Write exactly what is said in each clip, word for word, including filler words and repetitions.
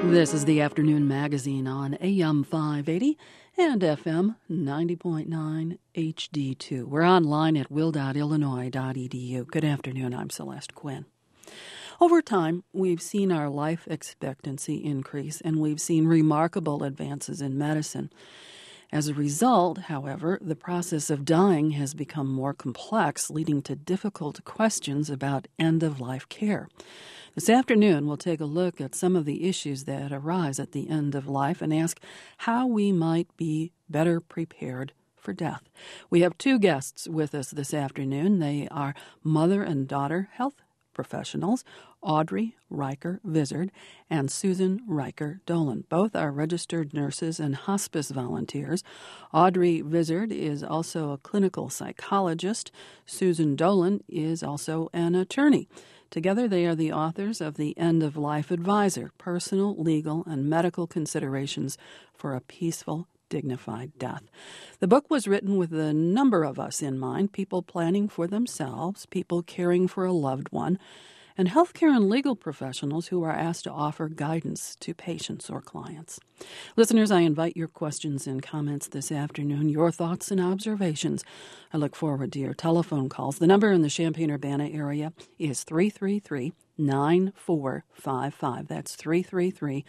This is the Afternoon Magazine on A M five eighty and F M ninety point nine H D two. We're online at will dot illinois dot e d u. Good afternoon, I'm Celeste Quinn. Over time, we've seen our life expectancy increase, and we've seen remarkable advances in medicine. As a result, however, the process of dying has become more complex, leading to difficult questions about end-of-life care. This afternoon, we'll take a look at some of the issues that arise at the end of life and ask how we might be better prepared for death. We have two guests with us this afternoon. They are mother and daughter health professionals, Audrey Riker Vizard and Susan Riker Dolan. Both are registered nurses and hospice volunteers. Audrey Vizard is also a clinical psychologist. Susan Dolan is also an attorney. Together, they are the authors of the End of Life Advisor, Personal, Legal, and Medical Considerations for a Peaceful, Dignified Death. The book was written with a number of us in mind, people planning for themselves, people caring for a loved one, and healthcare and legal professionals who are asked to offer guidance to patients or clients. Listeners, I invite your questions and comments this afternoon, your thoughts and observations. I look forward to your telephone calls. The number in the Champaign-Urbana area is three three three, nine four five five. That's three three three,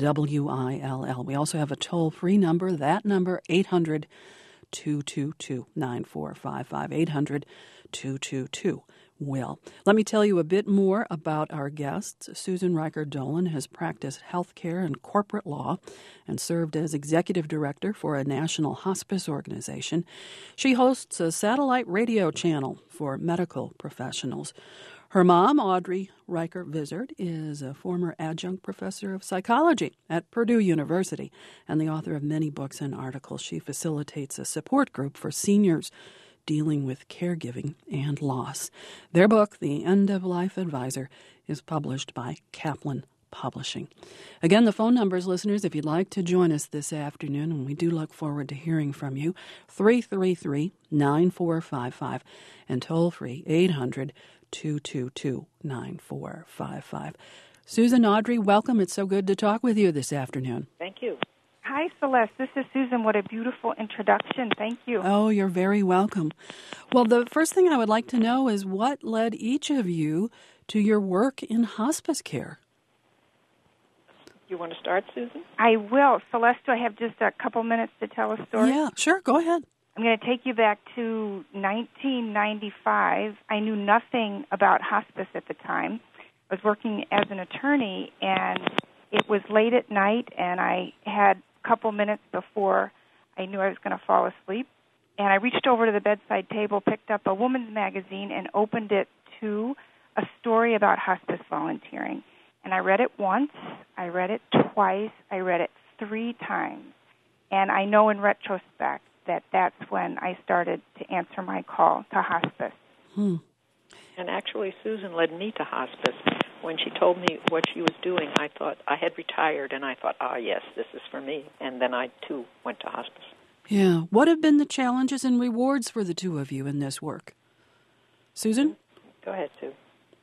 W I L L. We also have a toll-free number. That number, eight hundred, two two two, nine four five five, eight hundred, two two two. Well, let me tell you a bit more about our guests. Susan Riker Dolan has practiced healthcare and corporate law and served as executive director for a national hospice organization. She hosts a satellite radio channel for medical professionals. Her mom, Audrey Riker Vizard, is a former adjunct professor of psychology at Purdue University and the author of many books and articles. She facilitates a support group for seniors dealing with caregiving and loss. Their book, The End of Life Advisor, is published by Kaplan Publishing. Again, the phone numbers, listeners, if you'd like to join us this afternoon, and we do look forward to hearing from you, three three three, nine four five five, and toll-free eight hundred, two two two, nine four five five. Susan, Audrey, welcome. It's so good to talk with you this afternoon. Thank you. Hi, Celeste. This is Susan. What a beautiful introduction. Thank you. Oh, you're very welcome. Well, the first thing I would like to know is what led each of you to your work in hospice care? You want to start, Susan? I will. Celeste, do I have just a couple minutes to tell a story? Yeah, sure. Go ahead. I'm going to take you back to nineteen ninety-five. I knew nothing about hospice at the time. I was working as an attorney, and it was late at night, and I had a couple minutes before I knew I was going to fall asleep. And I reached over to the bedside table, picked up a woman's magazine, and opened it to a story about hospice volunteering. And I read it once, I read it twice, I read it three times. And I know in retrospect that that's when I started to answer my call to hospice. Hmm. And actually, Susan led me to hospice. When she told me what she was doing, I thought I had retired, and I thought, ah, yes, this is for me. And then I, too, went to hospice. Yeah. What have been the challenges and rewards for the two of you in this work? Susan? Go ahead, Sue.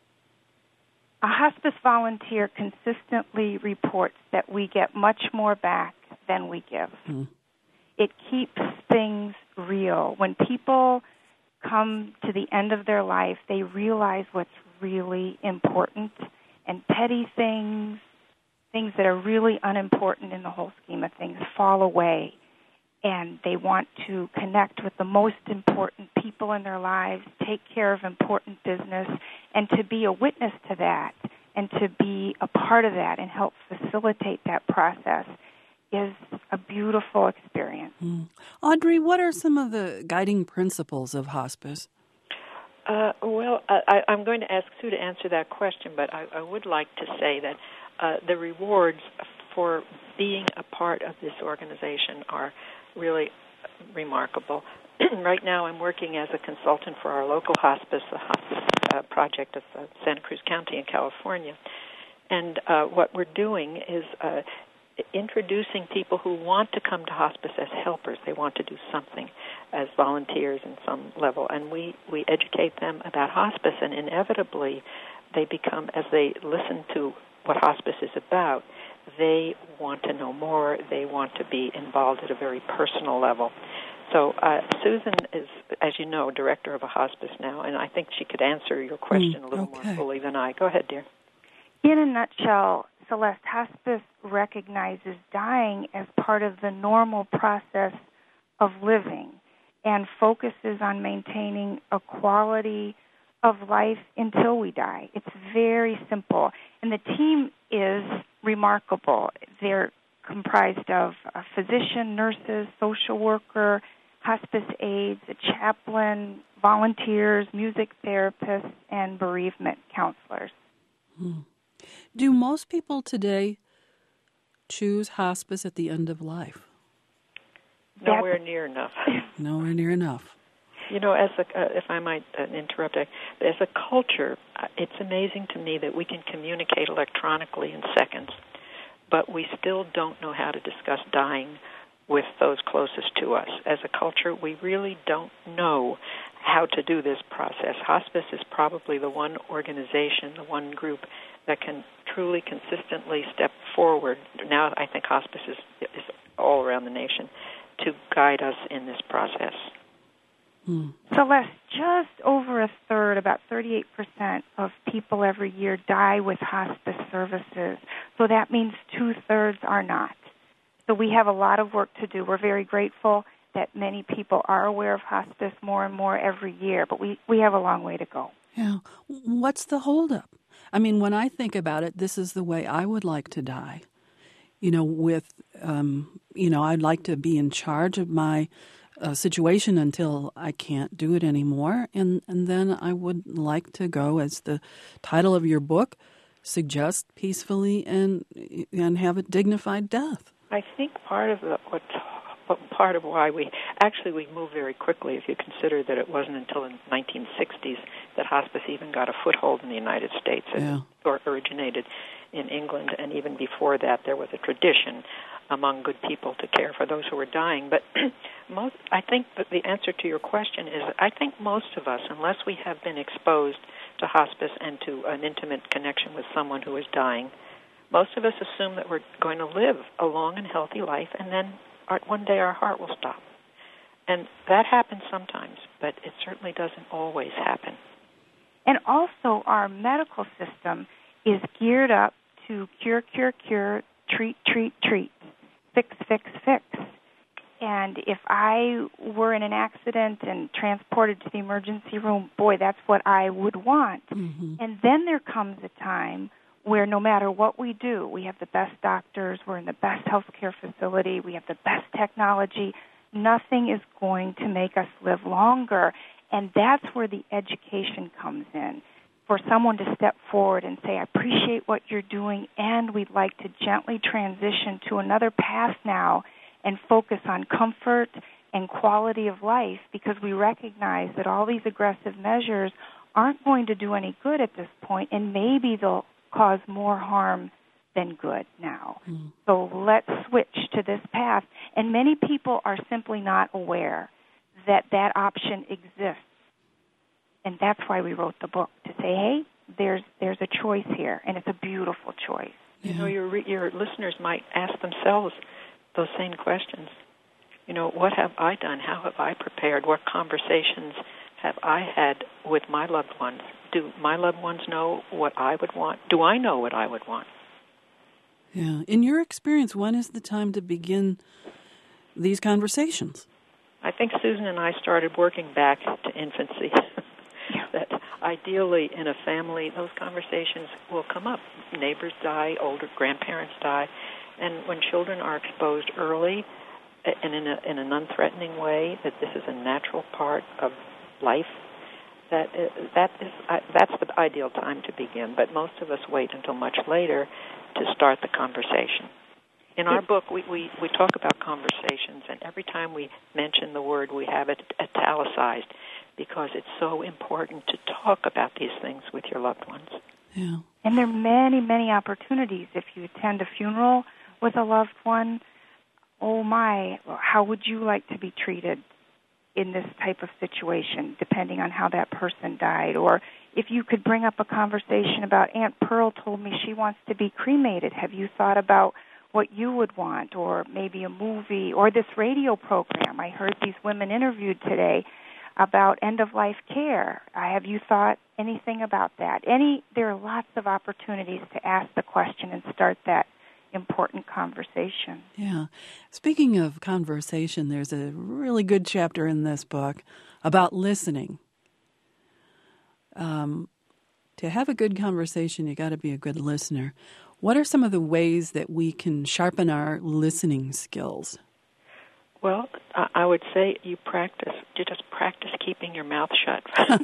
A hospice volunteer consistently reports that we get much more back than we give. Hmm. It keeps things real. When people come to the end of their life, they realize what's really important, and petty things, things that are really unimportant in the whole scheme of things, fall away, and they want to connect with the most important people in their lives, take care of important business, and to be a witness to that and to be a part of that and help facilitate that process is a beautiful experience. Mm. Audrey, what are some of the guiding principles of hospice? Uh, well, I, I'm going to ask Sue to answer that question, but I, I would like to say that uh, the rewards for being a part of this organization are really remarkable. Right now I'm working as a consultant for our local hospice, the hospice uh, project of uh, Santa Cruz County in California. And uh, what we're doing is uh, introducing people who want to come to hospice as helpers. They want to do something as volunteers in some level. And we, we educate them about hospice, and inevitably they become, as they listen to what hospice is about, they want to know more. They want to be involved at a very personal level. So uh, Susan is, as you know, director of a hospice now, and I think she could answer your question mm, a little okay. more fully than I. Go ahead, dear. In a nutshell, Celeste, hospice recognizes dying as part of the normal process of living and focuses on maintaining a quality of life until we die. It's very simple. And the team is remarkable. They're comprised of a physician, nurses, social worker, hospice aides, a chaplain, volunteers, music therapists, and bereavement counselors. Hmm. Do most people today choose hospice at the end of life? Nowhere That's, near enough. Nowhere near enough. You know, as a, uh, if I might uh, interrupt, as a culture, uh, it's amazing to me that we can communicate electronically in seconds, but we still don't know how to discuss dying with those closest to us. As a culture, we really don't know how to do this process. Hospice is probably the one organization, the one group that can truly consistently step forward. Now I think hospice is, is all around the nation to guide us in this process. Hmm. Celeste, just over a third, about thirty-eight percent of people every year die with hospice services. So that means two-thirds are not. So we have a lot of work to do. We're very grateful that many people are aware of hospice more and more every year, but we, we have a long way to go. Yeah. What's the holdup? I mean, when I think about it, this is the way I would like to die. You know, with, um, you know, I'd like to be in charge of my uh, situation until I can't do it anymore. And, and then I would like to go, as the title of your book suggests, peacefully and and have a dignified death. I think part of the, what, what part of why we actually we moved very quickly. If you consider that it wasn't until the nineteen sixties that hospice even got a foothold in the United States, Yeah. or originated in England, and even before that, there was a tradition among good people to care for those who were dying. But most, I think that the answer to your question is, I think most of us, unless we have been exposed to hospice and to an intimate connection with someone who is dying, most of us assume that we're going to live a long and healthy life, and then our, one day our heart will stop. And that happens sometimes, but it certainly doesn't always happen. And also our medical system is geared up to cure, cure, cure, treat, treat, treat, fix, fix, fix. And if I were in an accident and transported to the emergency room, boy, that's what I would want. Mm-hmm. And then there comes a time where no matter what we do, we have the best doctors, we're in the best healthcare facility, we have the best technology, nothing is going to make us live longer. And that's where the education comes in, for someone to step forward and say, I appreciate what you're doing, and we'd like to gently transition to another path now and focus on comfort and quality of life, because we recognize that all these aggressive measures aren't going to do any good at this point, and maybe they'll cause more harm than good now. Mm. So let's switch to this path. And many people are simply not aware that that option exists. And that's why we wrote the book, to say, hey, there's there's a choice here, and it's a beautiful choice. You know, your your listeners might ask themselves those same questions. You know, what have I done? How have I prepared? What conversations have I had with my loved ones? Do my loved ones know what I would want? Do I know what I would want? Yeah. In your experience, when is the time to begin these conversations? I think Susan and I started working back to infancy. That ideally in a family, those conversations will come up. Neighbors die, older grandparents die, and when children are exposed early and in, a, in an unthreatening way, that this is a natural part of life, that that is that's the ideal time to begin. But most of us wait until much later to start the conversation. In our book, we, we, we talk about conversations, and every time we mention the word, we have it italicized, because it's so important to talk about these things with your loved ones. Yeah. And there are many, many opportunities. If you attend a funeral with a loved one, oh my, how would you like to be treated in this type of situation, depending on how that person died. Or if you could bring up a conversation about Aunt Pearl told me she wants to be cremated. Have you thought about what you would want? Or maybe a movie or this radio program. I heard these women interviewed today about end-of-life care. Uh, have you thought anything about that? Any? There are lots of opportunities to ask the question and start that important conversation. Yeah. Speaking of conversation, there's a really good chapter in this book about listening. Um, to have a good conversation, you got to be a good listener. What are some of the ways that we can sharpen our listening skills? Well, I would say you practice. You just practice keeping your mouth shut.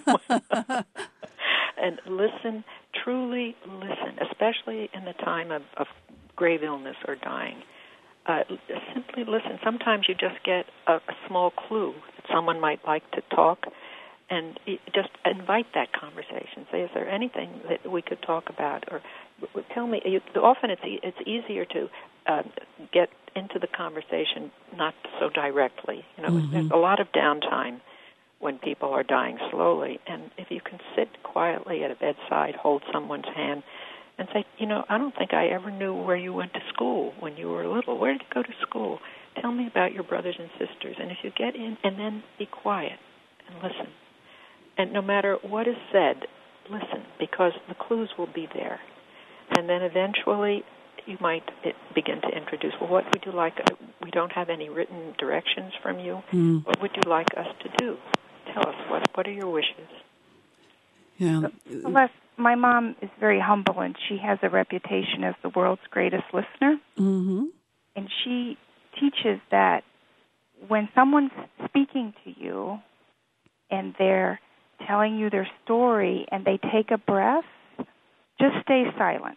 And listen, truly listen, especially in the time of, of grave illness or dying. Uh, simply listen. Sometimes you just get a, a small clue that someone might like to talk, and just invite that conversation. Say, is there anything that we could talk about? Or tell me. You, often it's e- it's easier to uh, get into the conversation not so directly. You know, mm-hmm. There's a lot of downtime when people are dying slowly, and if you can sit quietly at a bedside, hold someone's hand, and say, you know, I don't think I ever knew where you went to school when you were little. Where did you go to school? Tell me about your brothers and sisters. And if you get in, and then be quiet and listen. And no matter what is said, listen, because the clues will be there. And then eventually you might begin to introduce, well, what would you like? We don't have any written directions from you. Mm. What would you like us to do? Tell us, what, what are your wishes? Yeah. Celeste, my mom is very humble, and she has a reputation as the world's greatest listener. Mm-hmm. And she teaches that when someone's speaking to you and they're telling you their story and they take a breath, just stay silent.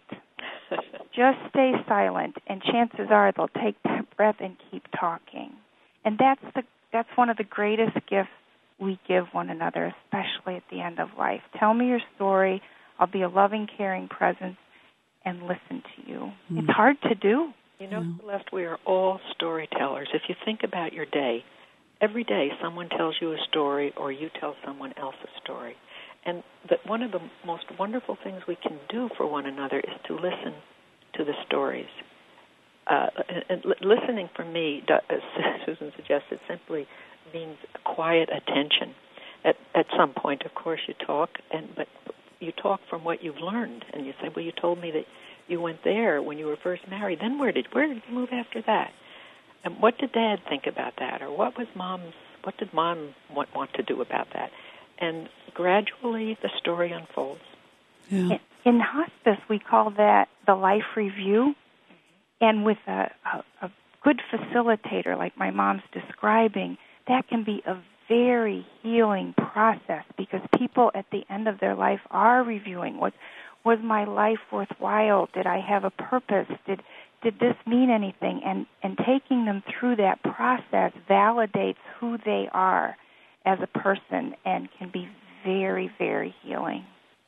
Just stay silent, and chances are they'll take that breath and keep talking. And that's the that's one of the greatest gifts we give one another, especially at the end of life. Tell me your story. I'll be a loving, caring presence and listen to you. Mm. It's hard to do. You know, yeah. Celeste, we are all storytellers. If you think about your day, every day someone tells you a story or you tell someone else a story. And the, one of the most wonderful things we can do for one another is to listen to the stories. Uh, and, and listening for me, as Susan suggested, simply means quiet attention. At, at some point, of course, you talk, and but you talk from what you've learned, and you say, well, you told me that you went there when you were first married. Then where did where did you move after that? And what did Dad think about that? Or what was Mom's? What did Mom want, want to do about that? And gradually, the story unfolds. Yeah. In, in hospice, we call that the life review, and with a, a, a good facilitator like my mom's describing, that can be a very healing process, because people at the end of their life are reviewing, what was my life worthwhile? Did I have a purpose? Did did this mean anything? And and taking them through that process validates who they are as a person and can be very, very healing.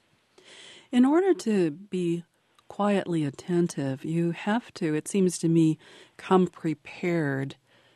In order to be quietly attentive, you have to, it seems to me, come prepared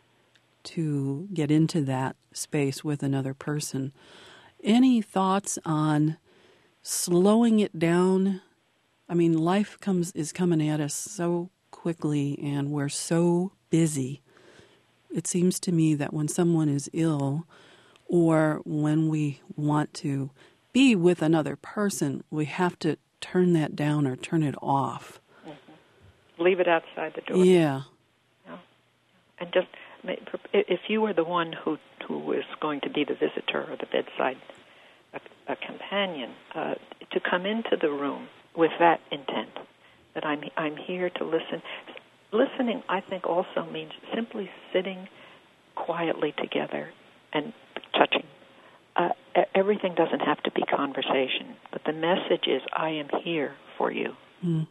to get into that space with another person. Any thoughts on slowing it down? I mean, life comes is coming at us so quickly, and we're so busy. It seems to me that when someone is ill, or when we want to be with another person, we have to turn that down or turn it off. Mm-hmm. Leave it outside the door. Yeah. yeah. And just, if you were the one who who was going to be the visitor or the bedside a, a companion, uh, to come into the room with that intent, that I'm I'm here to listen. Listening, I think, also means simply sitting quietly together and touching. Uh, everything doesn't have to be conversation, but the message is, I am here for you. Mm.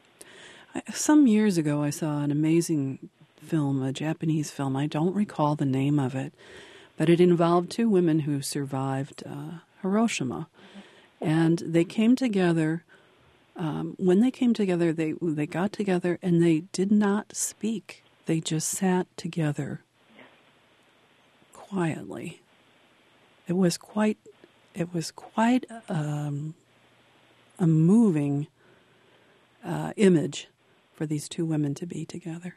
Some years ago, I saw an amazing film, a Japanese film. I don't recall the name of it, but it involved two women who survived uh, Hiroshima. Mm-hmm. And they came together. Um, when they came together, they they got together and they did not speak. They just sat together quietly. it was quite it was quite um, a moving uh, image for these two women to be together.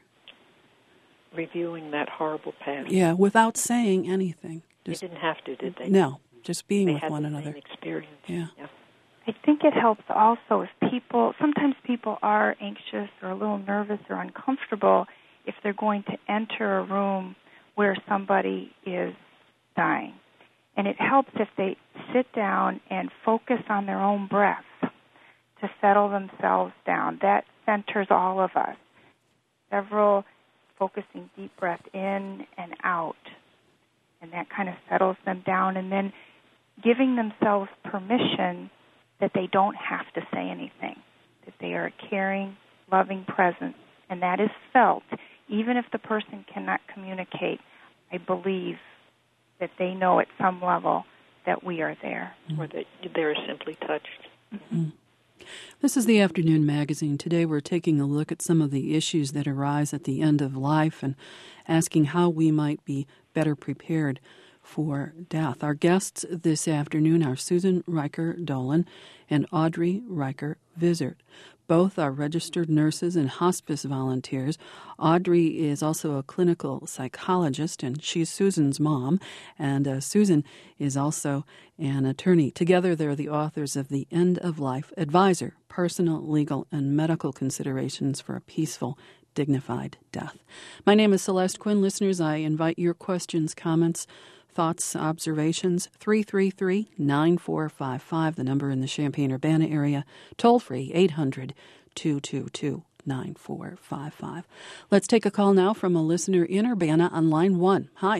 Reviewing that horrible past. Yeah, without saying anything. Just, they didn't have to, did they? No, just being they with had one the another. Same experience. Yeah. yeah. I think it helps also if people, sometimes people are anxious or a little nervous or uncomfortable if they're going to enter a room where somebody is dying. And it helps if they sit down and focus on their own breath to settle themselves down. That centers all of us. Several focusing deep breath in and out, and that kind of settles them down, and then giving themselves permission that they don't have to say anything, that they are a caring, loving presence, and that is felt. Even if the person cannot communicate, I believe that they know at some level that we are there. Mm-hmm. Or that they're simply touched. Mm-hmm. This is the Afternoon Magazine. Today we're taking a look at some of the issues that arise at the end of life and asking how we might be better prepared for death. Our guests this afternoon are Susan Riker Dolan and Audrey Riker Vizard. Both are registered nurses and hospice volunteers. Audrey is also a clinical psychologist, and she's Susan's mom. And uh, Susan is also an attorney. Together, they're the authors of The End of Life Advisor, Personal, Legal, and Medical Considerations for a Peaceful, Dignified Death. My name is Celeste Quinn. Listeners, I invite your questions, comments, thoughts, observations, three three three, nine four five five, the number in the Champaign-Urbana area, toll-free, eight hundred, two two two, nine four five five. Let's take a call now from a listener in Urbana on line one. Hi.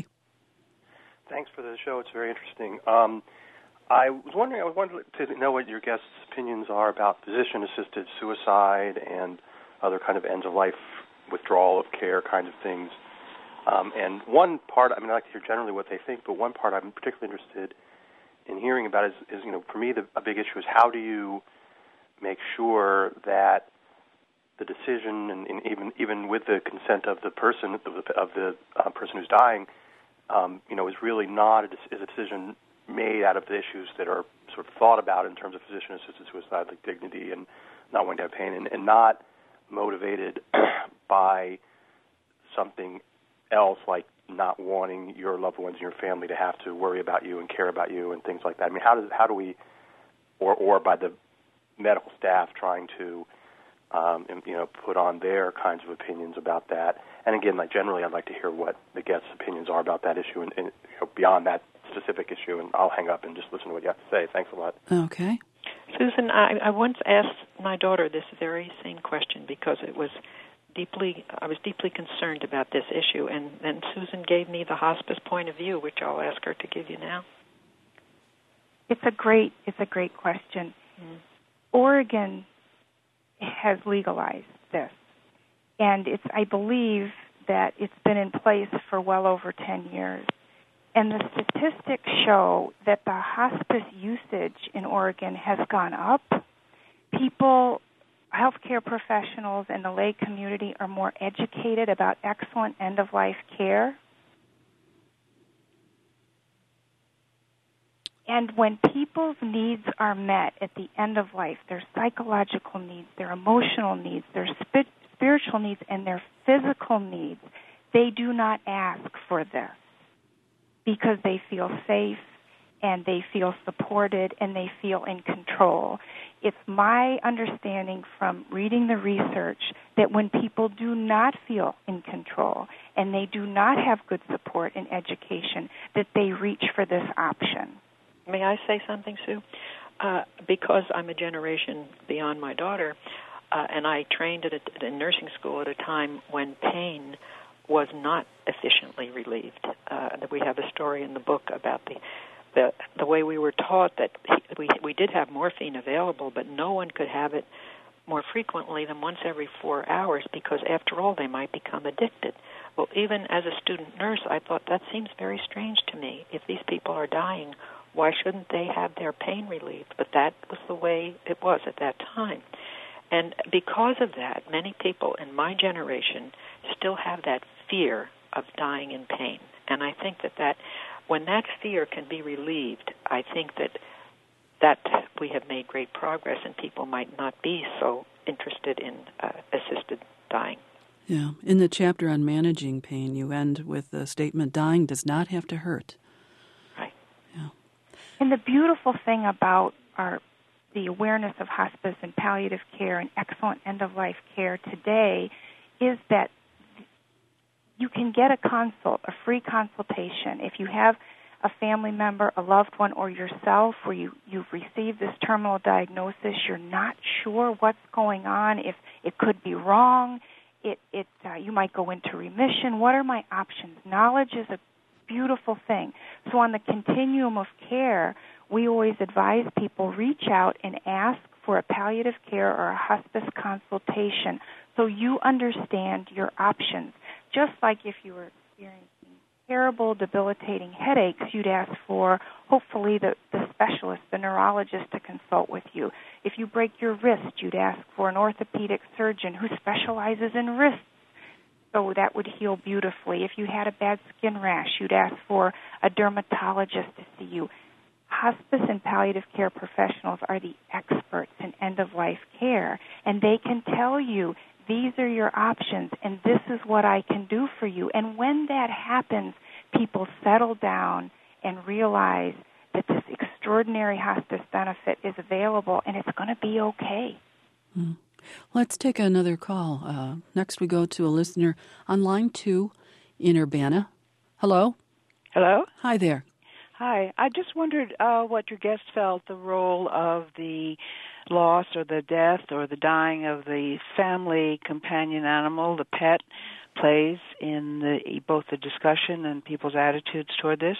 Thanks for the show. It's very interesting. Um, I was wondering, I was wondering to know what your guests' opinions are about physician-assisted suicide and other kind of ends-of-life withdrawal of care kind of things. Um, and one part, I mean, I like to hear generally what they think, but one part I'm particularly interested in hearing about is, is you know, for me, the, a big issue is how do you make sure that the decision, and, and even even with the consent of the person, of the, of the uh, person who's dying, um, you know, is really not a, is a decision made out of the issues that are sort of thought about in terms of physician-assisted suicide, like dignity and not wanting to have pain, and, and not motivated by something else, like not wanting your loved ones and your family to have to worry about you and care about you and things like that. I mean, how does how do we, or or by the medical staff trying to, um, you know, put on their kinds of opinions about that. And again, like generally, I'd like to hear what the guests' opinions are about that issue and, and you know, beyond that specific issue. And I'll hang up and just listen to what you have to say. Thanks a lot. Okay. Susan, I, I once asked my daughter this very same question because it was deeply, I was deeply concerned about this issue, and then Susan gave me the hospice point of view, which I'll ask her to give you now. It's a great, it's a great question. Mm. Oregon has legalized this, and it's, I believe that it's been in place for well over ten years. And the statistics show that the hospice usage in Oregon has gone up. People, healthcare professionals and the lay community are more educated about excellent end-of-life care. And when people's needs are met at the end of life, their psychological needs, their emotional needs, their sp- spiritual needs, and their physical needs, they do not ask for this because they feel safe and they feel supported and they feel in control. It's my understanding from reading the research that when people do not feel in control and they do not have good support and education, that they reach for this option. May I say something, Sue? Uh, because I'm a generation beyond my daughter, uh, and I trained at a, at a nursing school at a time when pain was not efficiently relieved. Uh, we have a story in the book about the the, the way we were taught that we we did have morphine available, but no one could have it more frequently than once every four hours because, after all, they might become addicted. Well, even as a student nurse, I thought that seems very strange to me. If these people are dying, why shouldn't they have their pain relieved? But that was the way it was at that time. And because of that, many people in my generation still have that fear of dying in pain. And I think that that when that fear can be relieved, I think that that we have made great progress, and people might not be so interested in uh, assisted dying. Yeah. In the chapter on managing pain, you end with the statement, dying does not have to hurt. Right. Yeah. And the beautiful thing about our the awareness of hospice and palliative care and excellent end-of-life care today is that you can get a consult, a free consultation. If you have a family member, a loved one, or yourself where you, you've received this terminal diagnosis, you're not sure what's going on, if it could be wrong, it, it uh, you might go into remission. What are my options? Knowledge is a beautiful thing. So on the continuum of care, we always advise people reach out and ask for a palliative care or a hospice consultation so you understand your options. Just like if you were experiencing terrible, debilitating headaches, you'd ask for, hopefully, the, the specialist, the neurologist, to consult with you. If you break your wrist, you'd ask for an orthopedic surgeon who specializes in wrists, so that would heal beautifully. If you had a bad skin rash, you'd ask for a dermatologist to see you. Hospice and palliative care professionals are the experts in end-of-life care, and they can tell you, these are your options, and this is what I can do for you. And when that happens, people settle down and realize that this extraordinary hospice benefit is available, and it's going to be okay. Mm. Let's take another call. Uh, next we go to a listener on line two in Urbana. Hello? Hello? Hi there. Hi. I just wondered uh, what your guest felt the role of the loss or the death or the dying of the family companion animal, the pet, plays in the, both the discussion and people's attitudes toward this?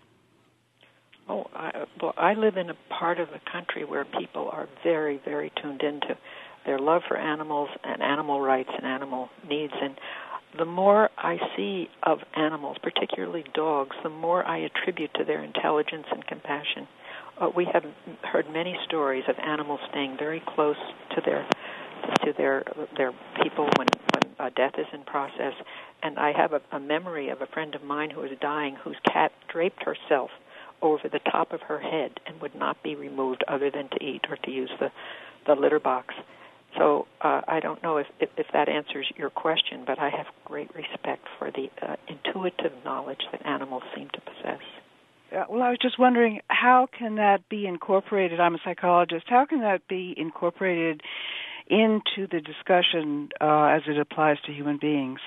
Oh, I, well, I live in a part of the country where people are very, very tuned into their love for animals and animal rights and animal needs. And the more I see of animals, particularly dogs, the more I attribute to their intelligence and compassion. Uh, we have heard many stories of animals staying very close to their to their their people when when uh, death is in process. And I have a, a memory of a friend of mine who was dying, whose cat draped herself over the top of her head and would not be removed other than to eat or to use the the litter box. So uh, I don't know if, if, if that answers your question, but I have great respect for the uh, intuitive knowledge that animals seem to possess. Uh, well, I was just wondering, how can that be incorporated? I'm a psychologist. How can that be incorporated into the discussion uh, as it applies to human beings?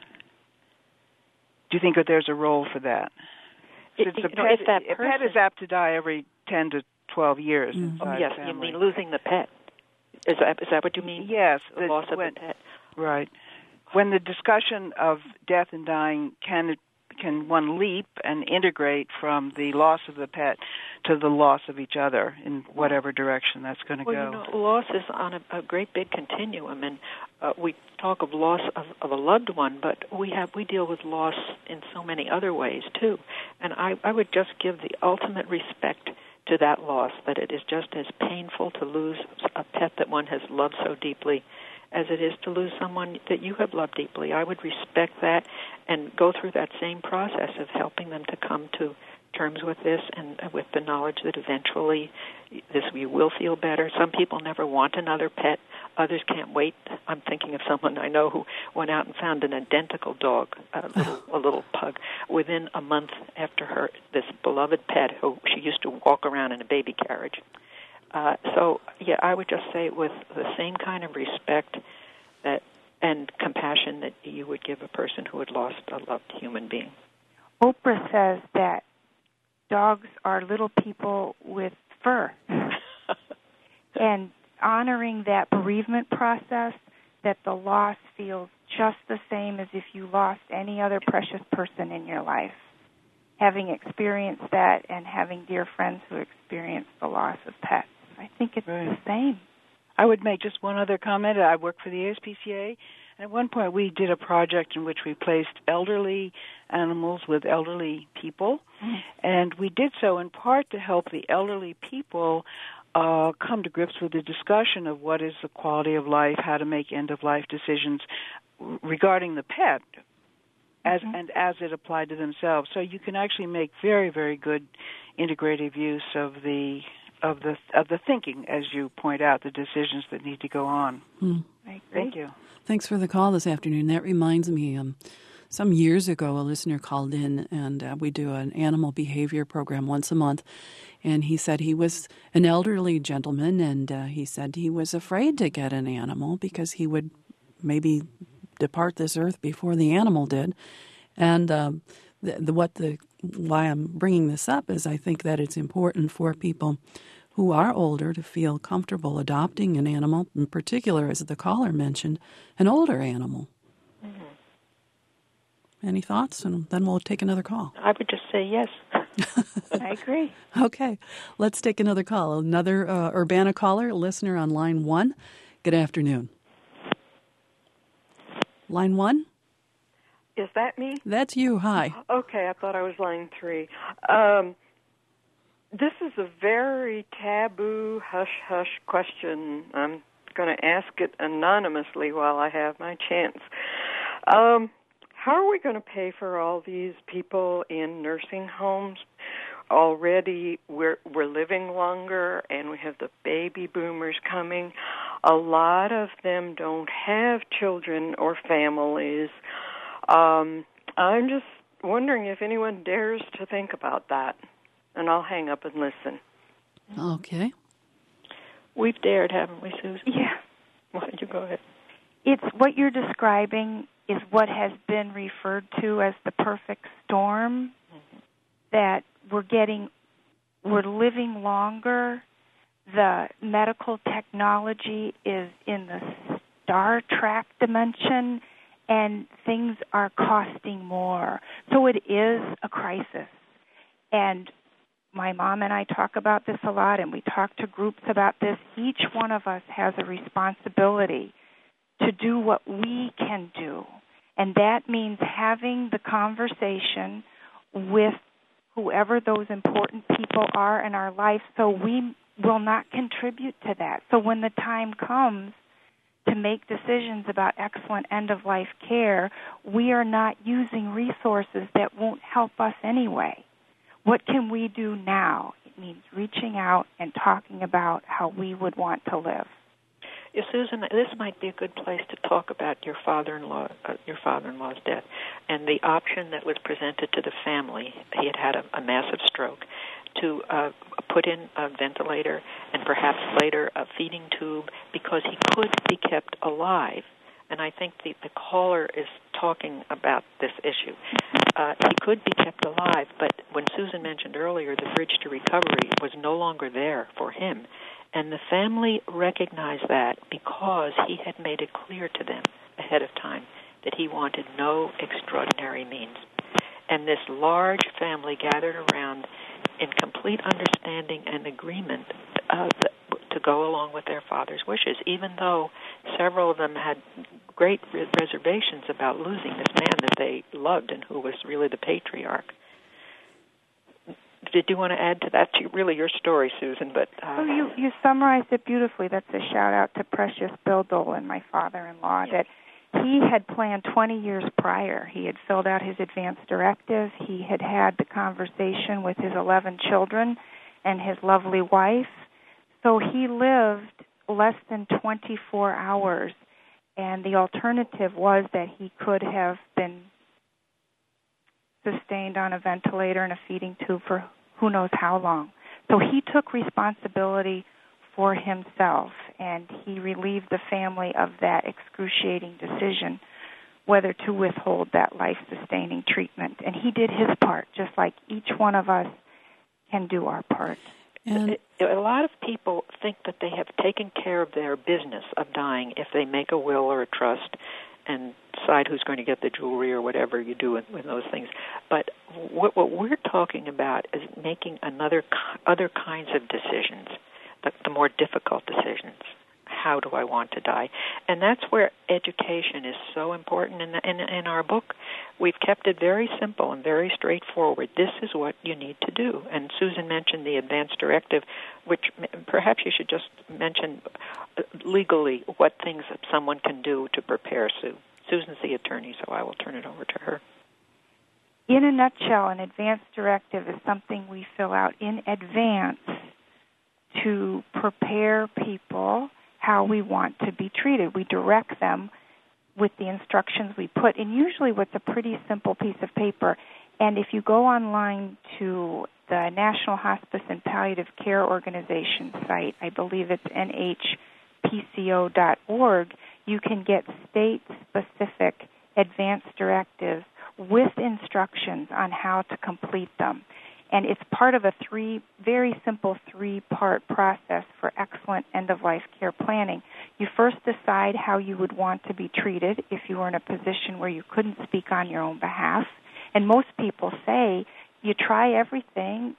Do you think that there's a role for that? It, Since you a, know, pet, if that a person, pet is apt to die every ten to twelve years. Mm. oh, inside yes, the you family. mean losing the pet. Is that, is that what you mean? Yes. The the, loss of when, the pet. Right. When the discussion of death and dying, can it, can one leap and integrate from the loss of the pet to the loss of each other in whatever direction that's going to well, go? You know, loss is on a, a great big continuum, and uh, we talk of loss of, of a loved one, but we have we deal with loss in so many other ways too. And I, I would just give the ultimate respect to that loss, that it is just as painful to lose a pet that one has loved so deeply as it is to lose someone that you have loved deeply. I would respect that and go through that same process of helping them to come to terms with this and with the knowledge that eventually this you will feel better. Some people never want another pet. Others can't wait. I'm thinking of someone I know who went out and found an identical dog, a little, a little pug, within a month after her this beloved pet who she used to walk around in a baby carriage. Uh, so, yeah, I would just say with the same kind of respect that and compassion that you would give a person who had lost a loved human being. Oprah says that dogs are little people with fur. And honoring that bereavement process, that the loss feels just the same as if you lost any other precious person in your life. Having experienced that and having dear friends who experienced the loss of pets, I think it's right. the same. I would make just one other comment. I work for the A S P C A, and at one point we did a project in which we placed elderly animals with elderly people, mm-hmm. and we did so in part to help the elderly people uh, come to grips with the discussion of what is the quality of life, how to make end-of-life decisions regarding the pet. as Mm-hmm. and as it applied to themselves. So you can actually make very, very good integrative use of the of the of the thinking, as you point out, the decisions that need to go on. Hmm. I agree. Thank you. Thanks for the call this afternoon. That reminds me, um, some years ago, a listener called in, and uh, we do an animal behavior program once a month. And he said he was an elderly gentleman, and uh, he said he was afraid to get an animal because he would maybe depart this earth before the animal did. And um, the, the, what the why I'm bringing this up is I think that it's important for people who are older to feel comfortable adopting an animal, in particular, as the caller mentioned, an older animal. Mm-hmm. Any thoughts? And then we'll take another call. I would just say yes. I agree. Okay, let's take another call. Another uh, Urbana caller, listener on line one. Good afternoon. Line one? Is that me? That's you. Hi. Okay, I thought I was line three. Um, this is a very taboo, hush-hush question. I'm going to ask it anonymously while I have my chance. Um, how are we going to pay for all these people in nursing homes? Already we're, we're living longer, and we have the baby boomers coming. A lot of them don't have children or families. Um, I'm just wondering if anyone dares to think about that, and I'll hang up and listen. Okay. We've dared, haven't we, Susan? Yeah. Why don't you go ahead? It's what you're describing is what has been referred to as the perfect storm, mm-hmm. that we're getting, we're living longer. The medical technology is in the Star Trek dimension, and things are costing more. So it is a crisis. And my mom and I talk about this a lot, and we talk to groups about this. Each one of us has a responsibility to do what we can do. And that means having the conversation with whoever those important people are in our life so we will not contribute to that. So when the time comes to make decisions about excellent end-of-life care, we are not using resources that won't help us anyway. What can we do now? It means reaching out and talking about how we would want to live. Yeah, Susan, this might be a good place to talk about your father-in-law, uh, your father-in-law's death, and the option that was presented to the family. He had had a, a massive stroke. To uh, put in a ventilator and perhaps later a feeding tube because he could be kept alive. And I think the, the caller is talking about this issue. Uh, he could be kept alive, but when Susan mentioned earlier, the bridge to recovery was no longer there for him. And the family recognized that because he had made it clear to them ahead of time that he wanted no extraordinary means. And this large family gathered around in complete understanding and agreement uh, to go along with their father's wishes, even though several of them had great re- reservations about losing this man that they loved and who was really the patriarch. Did you want to add to that? To really your story, Susan, but uh, oh, you you summarized it beautifully. That's a shout out to Precious Bill Dolan, my father-in-law, yeah. that he had planned twenty years prior. He had filled out his advance directive. He had had the conversation with his eleven children and his lovely wife. So he lived less than twenty-four hours, and the alternative was that he could have been sustained on a ventilator and a feeding tube for who knows how long. So he took responsibility for himself, and he relieved the family of that excruciating decision whether to withhold that life-sustaining treatment. And he did his part, just like each one of us can do our part. And a lot of people think that they have taken care of their business of dying if they make a will or a trust and decide who's going to get the jewelry or whatever you do with, with those things. But what, what we're talking about is making another other kinds of decisions, the, the more difficult decisions. How do I want to die? And that's where education is so important. In, the, in, in our book, we've kept it very simple and very straightforward. This is what you need to do. And Susan mentioned the advance directive, which perhaps you should just mention legally what things that someone can do to prepare Sue. Susan's the attorney, so I will turn it over to her. in a nutshell, an advance directive is something we fill out in advance to prepare people how we want to be treated. We direct them with the instructions we put, and usually with a pretty simple piece of paper. And if you go online to the National Hospice and Palliative Care Organization site, I believe it's N H P C O dot org, you can get state-specific advance directives with instructions on how to complete them. And it's part of a three, very simple three-part process for excellent end-of-life care planning. You first decide how you would want to be treated if you were in a position where you couldn't speak on your own behalf. And most people say, you try everything,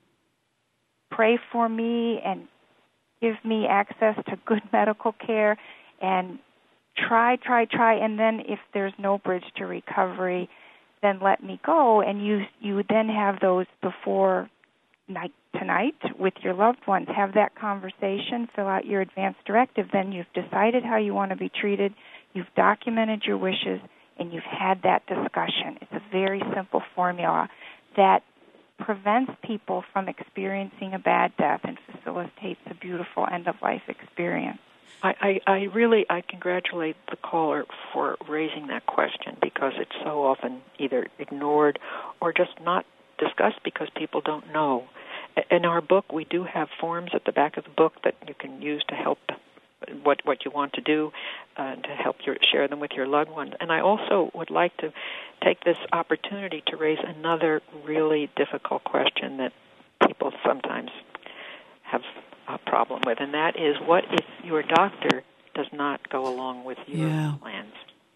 pray for me and give me access to good medical care, and try, try, try, and then if there's no bridge to recovery, then let me go. And you you would then have those before night tonight with your loved ones. Have that conversation, fill out your advance directive. Then you've decided how you want to be treated, you've documented your wishes, and you've had that discussion. It's a very simple formula that prevents people from experiencing a bad death and facilitates a beautiful end-of-life experience. I, I, I really I congratulate the caller for raising that question, because it's so often either ignored or just not discussed because people don't know. In our book, we do have forms at the back of the book that you can use to help what what you want to do, uh, to help your, share them with your loved ones. And I also would like to take this opportunity to raise another really difficult question that people sometimes have a problem with, and that is, what if your doctor does not go along with your yeah. plans?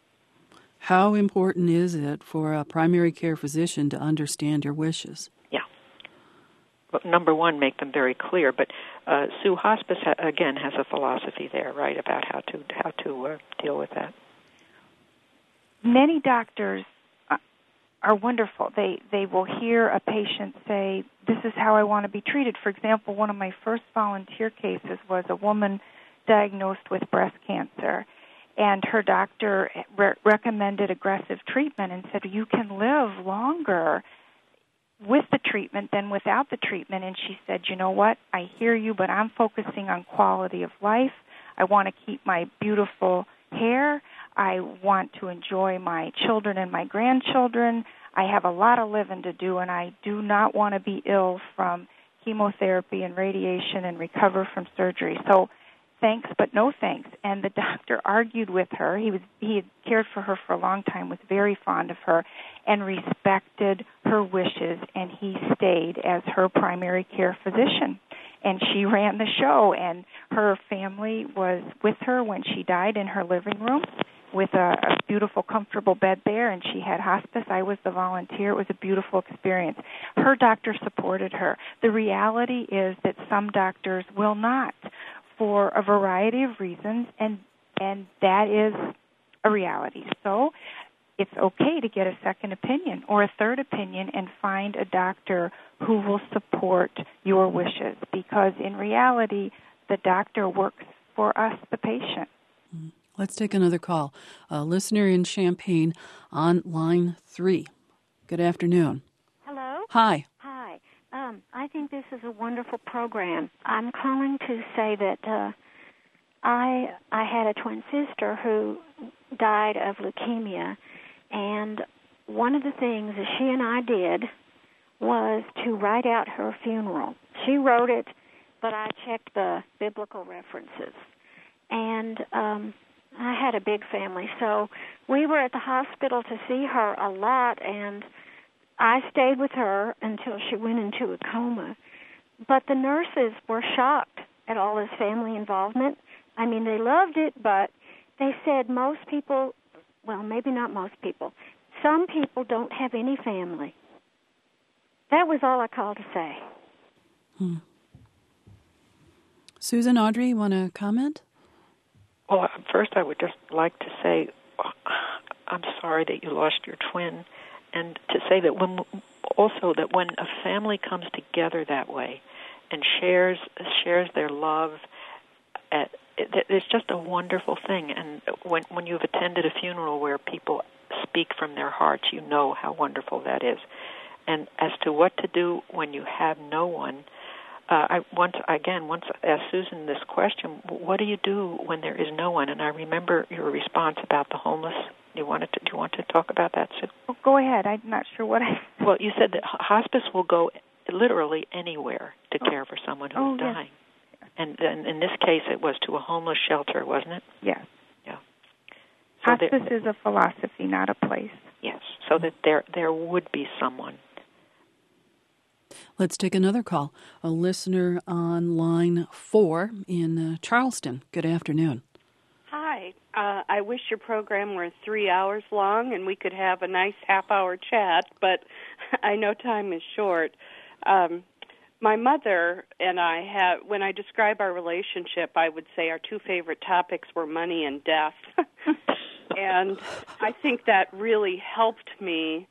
How important is it for a primary care physician to understand your wishes? Yeah. Well, number one, make them very clear. But uh, Sue, hospice ha- again has a philosophy there, right, about how to how to uh, deal with that. Many doctors are wonderful. They they will hear a patient say, "This is how I want to be treated." For example, one of my first volunteer cases was a woman diagnosed with breast cancer, and her doctor re- recommended aggressive treatment and said, "You can live longer with the treatment than without the treatment." And she said, "You know what? I hear you, but I'm focusing on quality of life. I want to keep my beautiful hair. I want to enjoy my children and my grandchildren. I have a lot of living to do, and I do not want to be ill from chemotherapy and radiation and recover from surgery. So thanks, but no thanks." And the doctor argued with her. He was he had cared for her for a long time, was very fond of her, and respected her wishes, and he stayed as her primary care physician. And she ran the show, and her family was with her when she died in her living room with a, a beautiful, comfortable bed there, and she had hospice. I was the volunteer. It was a beautiful experience. Her doctor supported her. The reality is that some doctors will not, for a variety of reasons, and and that is a reality. So it's okay to get a second opinion or a third opinion and find a doctor who will support your wishes, because in reality, the doctor works for us, the patient. Let's take another call. A listener in Champaign on line three. Good afternoon. Hello? Hi. Hi. Um, I think this is a wonderful program. I'm calling to say that uh, I I had a twin sister who died of leukemia, and one of the things that she and I did was to write out her funeral. She wrote it, but I checked the biblical references. And um, I had a big family, so we were at the hospital to see her a lot, and I stayed with her until she went into a coma. But the nurses were shocked at all this family involvement. I mean, they loved it, but they said most people, well, maybe not most people, some people don't have any family. That was all I called to say. Hmm. Susan, Audrey, you want to comment? Well, first I would just like to say I'm sorry that you lost your twin, and to say that when also that when a family comes together that way and shares shares their love, at, it, it's just a wonderful thing. And when when you've attended a funeral where people speak from their hearts, you know how wonderful that is. And as to what to do when you have no one, uh, I once again once asked Susan this question: what do you do when there is no one? And I remember your response about the homeless. You wanted to, do you want to talk about that, Sue? Well, go ahead. I'm not sure what I. Well, you said that hospice will go literally anywhere to oh. care for someone who's oh, dying. Yes. And, and in this case, it was to a homeless shelter, wasn't it? Yes. Yeah. So hospice there, is a philosophy, not a place. Yes. So that there there would be someone. Let's take another call. A listener on line four in uh, Charleston. Good afternoon. Hi. Uh, I wish your program were three hours long and we could have a nice half-hour chat, but I know time is short. Um, my mother and I have, when I describe our relationship, I would say our two favorite topics were money and death. And I think that really helped me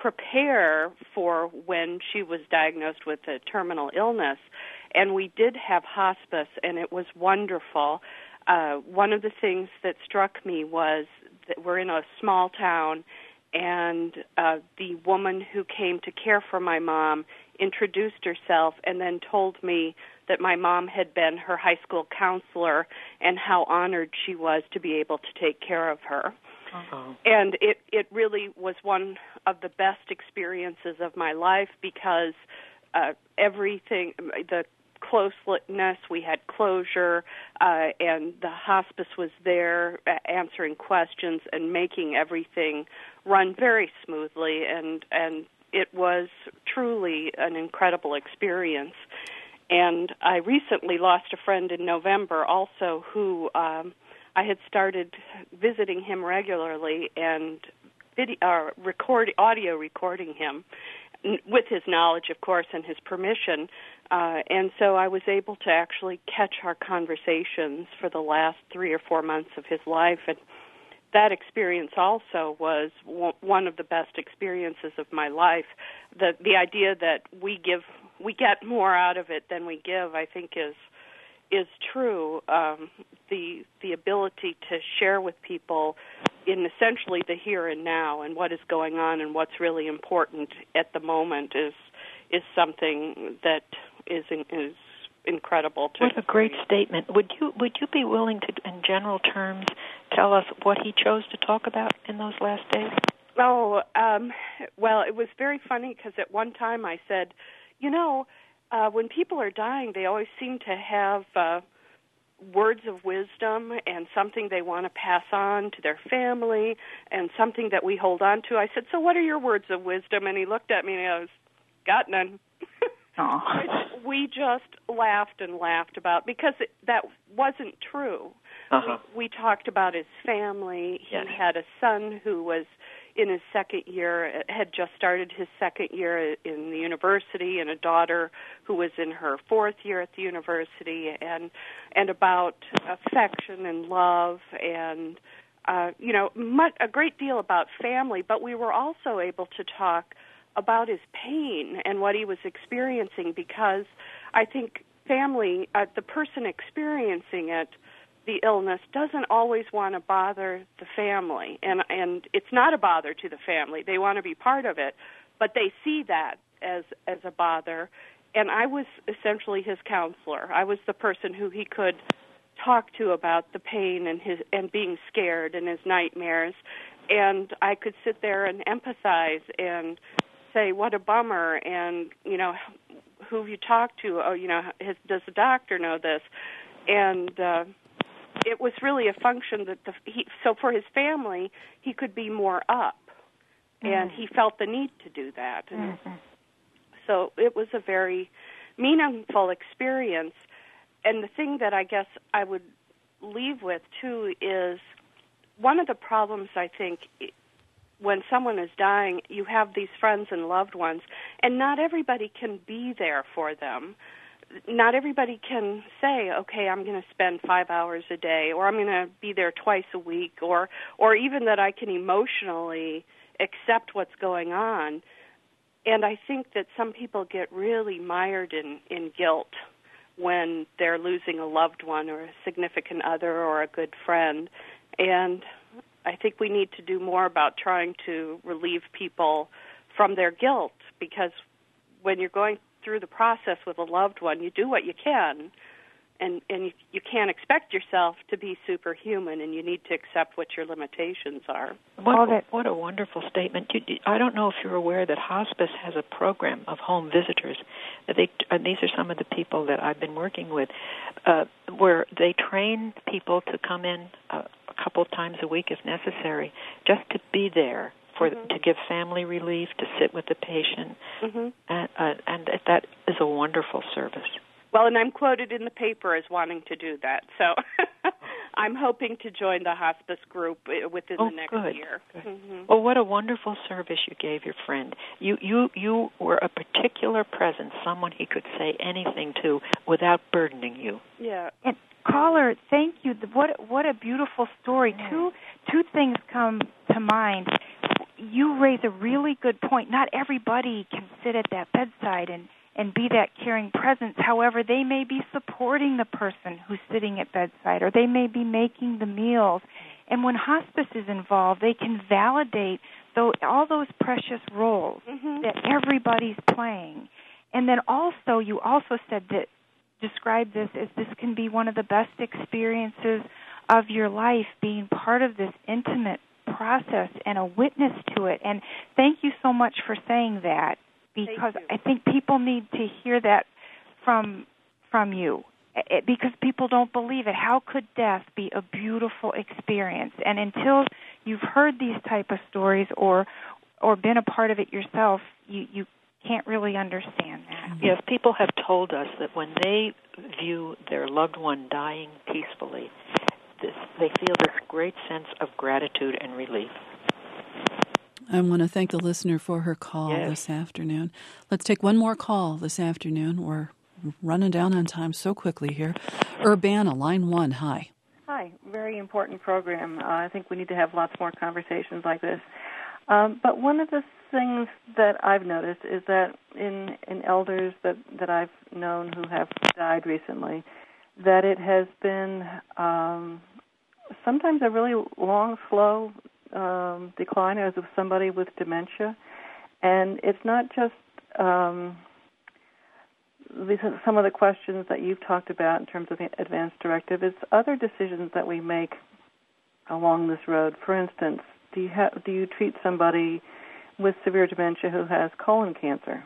prepare for when she was diagnosed with a terminal illness. And we did have hospice, and it was wonderful. Uh, one of the things that struck me was that we're in a small town, and uh, the woman who came to care for my mom introduced herself and then told me that my mom had been her high school counselor and how honored she was to be able to take care of her. Uh-huh. And it, it really was one of the best experiences of my life because uh, everything, the closeness, we had closure, uh, and the hospice was there uh, answering questions and making everything run very smoothly, and, and it was truly an incredible experience. And I recently lost a friend in November also who um, I had started visiting him regularly and video, uh, record, audio recording him with his knowledge, of course, and his permission. Uh, and so I was able to actually catch our conversations for the last three or four months of his life. And that experience also was w- one of the best experiences of my life. The the idea that we give, we get more out of it than we give, I think is is true. Um, the the ability to share with people in essentially the here and now and what is going on and what's really important at the moment is is something that is in, is incredible to What a great statement. Would you would you be willing to, in general terms, tell us what he chose to talk about in those last days? Oh, um, well, it was very funny because at one time I said, you know, uh, when people are dying, they always seem to have uh, words of wisdom and something they want to pass on to their family and something that we hold on to. I said, so what are your words of wisdom? And he looked at me and he goes, got none. We just laughed and laughed about, because it, that wasn't true. Uh-huh. We, we talked about his family. Yes. He had a son who was in his second year, had just started his second year in the university, and a daughter who was in her fourth year at the university, and and about affection and love and, uh, you know, much, a great deal about family. But we were also able to talk about his pain and what he was experiencing, because I think family, uh, the person experiencing it, the illness, doesn't always want to bother the family, and and it's not a bother to the family. They want to be part of it, but they see that as as a bother. And I was essentially his counselor. I was the person who he could talk to about the pain and his and being scared and his nightmares, and I could sit there and empathize and say, what a bummer, and, you know, who have you talked to? Oh, you know, has, does the doctor know this? And uh, it was really a function that the he, so for his family, he could be more up, mm. and he felt the need to do that. And mm-hmm. so it was a very meaningful experience. And the thing that I guess I would leave with, too, is one of the problems, I think, when someone is dying, you have these friends and loved ones, and not everybody can be there for them. Not everybody can say, okay, I'm going to spend five hours a day, or I'm going to be there twice a week, or or even that I can emotionally accept what's going on. And I think that some people get really mired in, in guilt when they're losing a loved one or a significant other or a good friend. And I think we need to do more about trying to relieve people from their guilt, because when you're going through the process with a loved one, you do what you can, and, and you, you can't expect yourself to be superhuman, and you need to accept what your limitations are. What, a, what a wonderful statement. I don't know if you're aware that hospice has a program of home visitors. They, uh, these are some of the people that I've been working with, uh, where they train people to come in uh, a couple of times a week if necessary, just to be there, for mm-hmm. to give family relief, to sit with the patient, mm-hmm. and, uh, and that is a wonderful service. Well, and I'm quoted in the paper as wanting to do that, so I'm hoping to join the hospice group within oh, the next good. year. Good. Mm-hmm. Well, what a wonderful service you gave your friend. You, you, you were a particular presence, someone he could say anything to without burdening you. Yeah. And caller, thank you. What what a beautiful story. Mm. Two two things come to mind. You raise a really good point. Not everybody can sit at that bedside and, and be that caring presence. However, they may be supporting the person who's sitting at bedside, or they may be making the meals. And when hospice is involved, they can validate those, all those precious roles mm-hmm. that everybody's playing. And then also, you also said that, describe this as this can be one of the best experiences of your life, being part of this intimate process and a witness to it. And thank you so much for saying that, because I think people need to hear that from from you, it, because people don't believe it. How could death be a beautiful experience? And until you've heard these type of stories or or been a part of it yourself, you, you can't really understand that. Yes, people have told us that when they view their loved one dying peacefully, this, they feel this great sense of gratitude and relief. I want to thank the listener for her call yes. this afternoon. Let's take one more call this afternoon. We're running down on time so quickly here. Urbana, line one, hi. Hi, very important program. Uh, I think we need to have lots more conversations like this. Um, but one of the things that I've noticed is that in, in elders that, that I've known who have died recently, that it has been um, sometimes a really long, slow um, decline as of somebody with dementia. And it's not just um, these are some of the questions that you've talked about in terms of the advance directive. It's other decisions that we make along this road. For instance, do you ha- do you treat somebody with severe dementia who has colon cancer?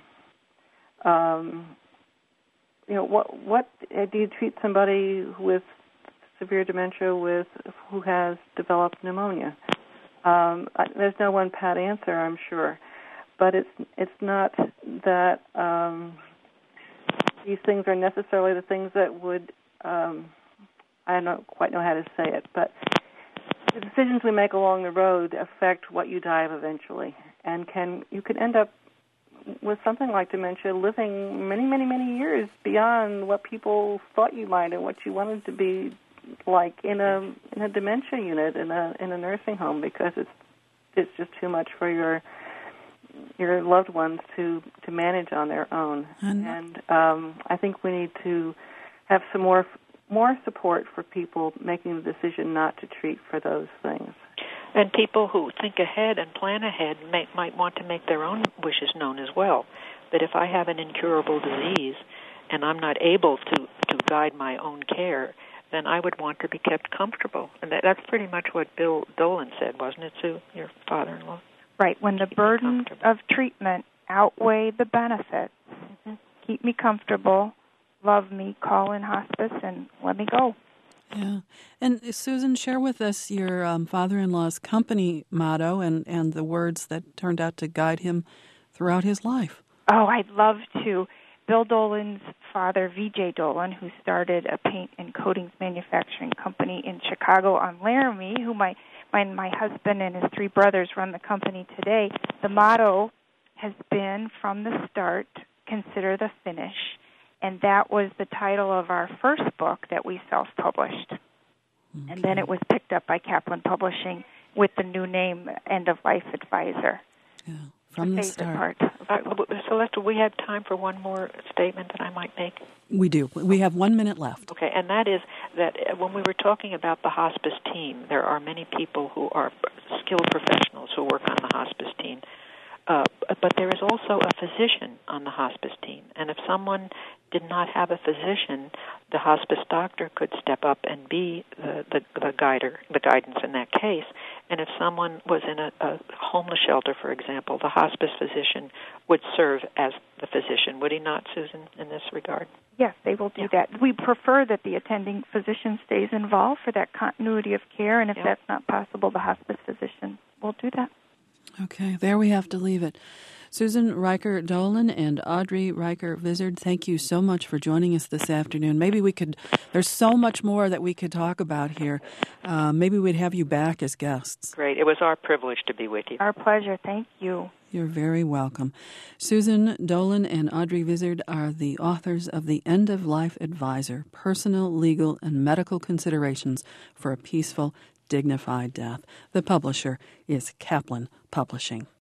Um, you know, what what uh, do you treat somebody with severe dementia with who has developed pneumonia? Um, I, there's no one pat answer, I'm sure, but it's it's not that um, these things are necessarily the things that would um, I don't quite know how to say it, but the decisions we make along the road affect what you die of eventually, and can you can end up with something like dementia living many, many, many years beyond what people thought you might and what you wanted to be like in a in a dementia unit in a in a nursing home, because it's it's just too much for your your loved ones to, to manage on their own. And, and um, I think we need to have some more more support for people making the decision not to treat for those things. And people who think ahead and plan ahead may, might want to make their own wishes known as well. That if I have an incurable disease and I'm not able to, to guide my own care, then I would want to be kept comfortable. And that, that's pretty much what Bill Dolan said, wasn't it, Sue, your father-in-law? Right, when the burdens of treatment outweigh the benefits, mm-hmm. keep me comfortable, love me, call in hospice, and let me go. Yeah. And Susan, share with us your um, father-in-law's company motto and, and the words that turned out to guide him throughout his life. Oh, I'd love to. Bill Dolan's father, V J Dolan, who started a paint and coatings manufacturing company in Chicago on Laramie, who my, my, my husband and his three brothers run the company today, the motto has been, from the start, consider the finish. And that was the title of our first book that we self-published. Okay. And then it was picked up by Kaplan Publishing with the new name End of Life Advisor. Yeah. from the the start. Part. Uh, Celeste, we have time for one more statement that I might make. We do. We have one minute left. Okay, and that is that when we were talking about the hospice team, there are many people who are skilled professionals who work on the hospice team. Uh, but there is also a physician on the hospice team. And if someone did not have a physician, the hospice doctor could step up and be the, the, the guider, the guidance in that case. And if someone was in a, a homeless shelter, for example, the hospice physician would serve as the physician. Would he not, Susan, in this regard? Yes, they will do yeah. that. We prefer that the attending physician stays involved for that continuity of care, and if yeah. that's not possible, the hospice physician will do that. Okay, there we have to leave it. Susan Riker Dolan and Audrey Riker Vizard, thank you so much for joining us this afternoon. Maybe we could, there's so much more that we could talk about here. Uh, maybe we'd have you back as guests. Great. It was our privilege to be with you. Our pleasure. Thank you. You're very welcome. Susan Dolan and Audrey Vizard are the authors of The End of Life Advisor, Personal, Legal, and Medical Considerations for a Peaceful, Dignified Death. The publisher is Kaplan Publishing.